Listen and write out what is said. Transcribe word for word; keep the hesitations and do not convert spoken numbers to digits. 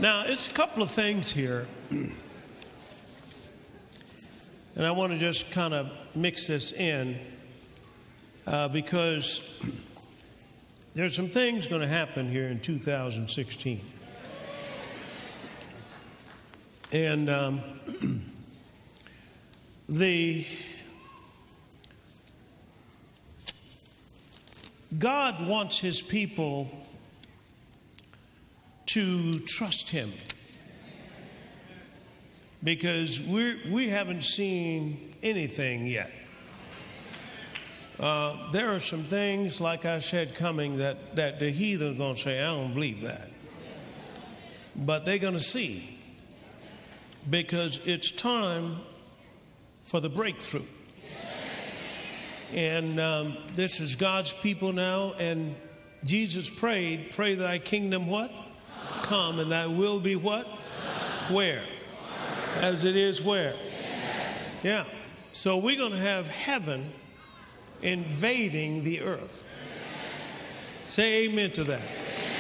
Now, it's a couple of things here, and I want to just kind of mix this in uh, because there's some things going to happen here in two thousand sixteen. And um, the God wants his people to trust him, because we we haven't seen anything yet. Uh, there are some things, like I said, coming that, that the heathen are going to say, I don't believe that. But they're going to see, because it's time for the breakthrough. And um, this is God's people now, and Jesus prayed, pray thy kingdom what? Come, and thy will be what? Where? As it is where? Yeah. So we're going to have heaven invading the earth. Say amen to that.